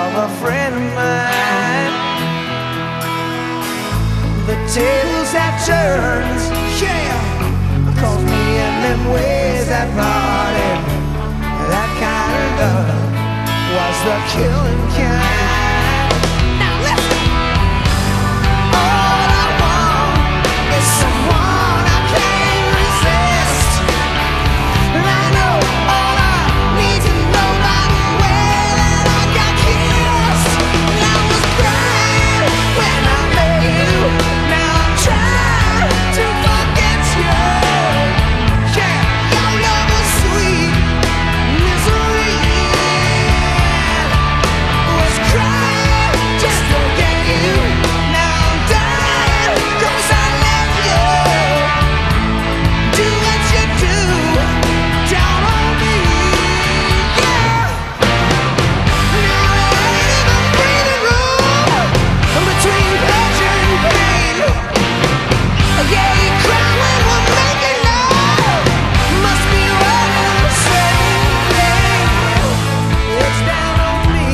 of a friend of mine. The tables have turned, yeah, cause me and them ways that parted. That kind of love was the killing kind. Now listen, all I want is someone I can't resist. And I know all I need to know by the way that I got kissed. And I was crying when I met you. Now I'm trying to forget you. Yeah, your love was sweet misery. Was crying just to get you. Now I'm dying 'cause I left you. Do what you do down on me, yeah. Now there ain't even breathing room between pleasure and pain. Yeah, you cry when we're making love. Must be running the same thing. It's down on me.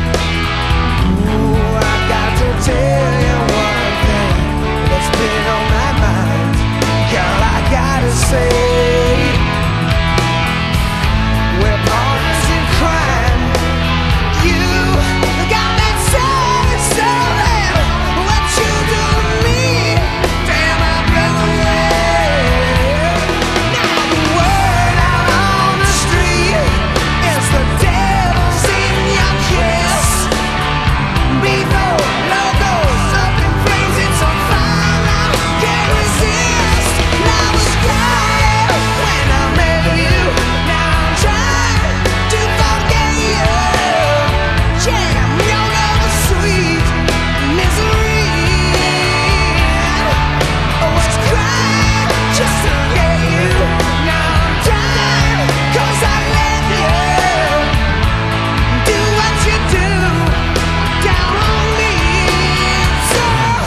Ooh, I got to tell you one thing that's been on my mind. Girl, I gotta say, we're partners in crime. You got that sad soul. What you do to me, damn, I blow away. Now the word out on the street is the devil's in your kiss. Before love goes up in flames, it's on fire. I can't resist. And I was crying when I met you. Now I'm trying to forget you. Yeah, your love was sweet misery. I was crying just to get you. Now I'm dying 'cause I left you. Do what you do down on me. So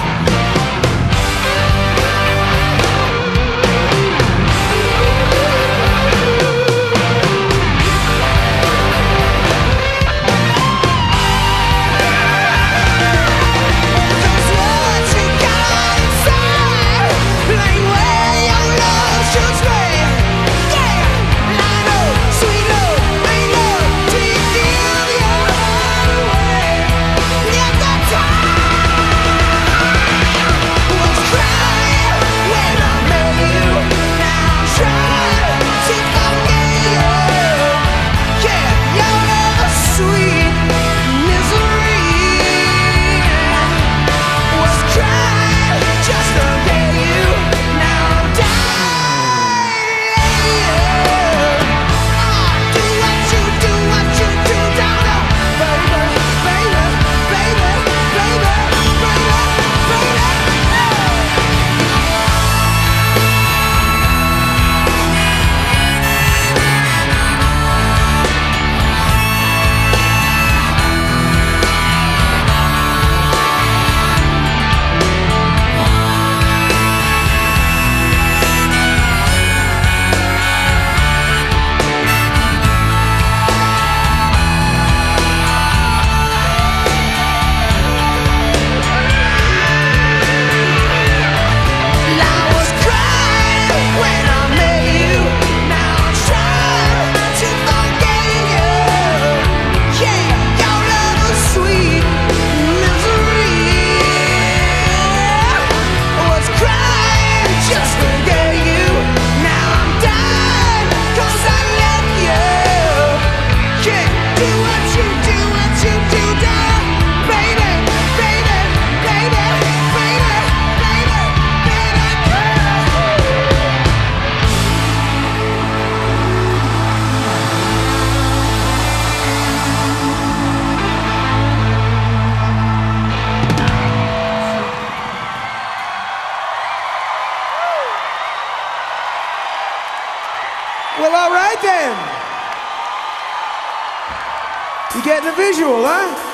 cause what you got inside ain't where your love should stay. Yeah, and I know sweet love ain't love till you give your heart away. At that time was crying when I met you. Now I'm trying to forget you. Yeah, your love was sweet misery. Was crying just to get you. Now I'm dying. Do what you do down on, baby, baby, baby, baby, baby, I was crying when I met you. Now I'm trying to forget you. Yeah, your love was sweet misery. Was crying just to get you. Now I'm dying 'cause I left you. Yeah, do what you do down, baby, baby, baby, baby, baby, baby. Well, all right then. You getting a visual, huh?